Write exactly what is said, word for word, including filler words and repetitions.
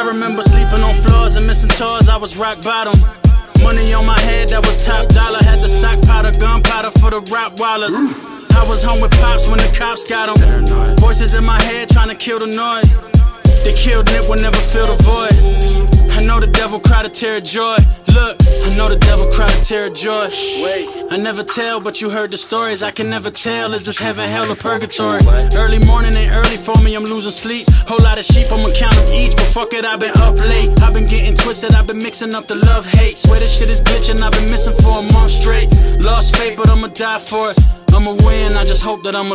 remember sleeping on floors and missing tours, I was rock bottom. Money on my head, that was top dollar. Had the stockpile of gunpowder for the Rottweilers. I was home with pops when the cops got them. Voices in my head trying to kill the noise. They killed Nip, will never fill the void. I know the devil cried a tear of joy. Look, I know the devil cried a tear of joy. Wait, I never tell, but you heard the stories. I can never tell, is this heaven, hell, or purgatory? Early morning ain't early for me, I'm losing sleep. Whole lot of sheep, I'ma count them each. But fuck it, I've been up late. I've been getting twisted, I've been mixing up the love-hate. Swear this shit is glitching, I've been missing for a month straight. Lost faith, but I'ma die for it. I'ma win, I just hope that I'ma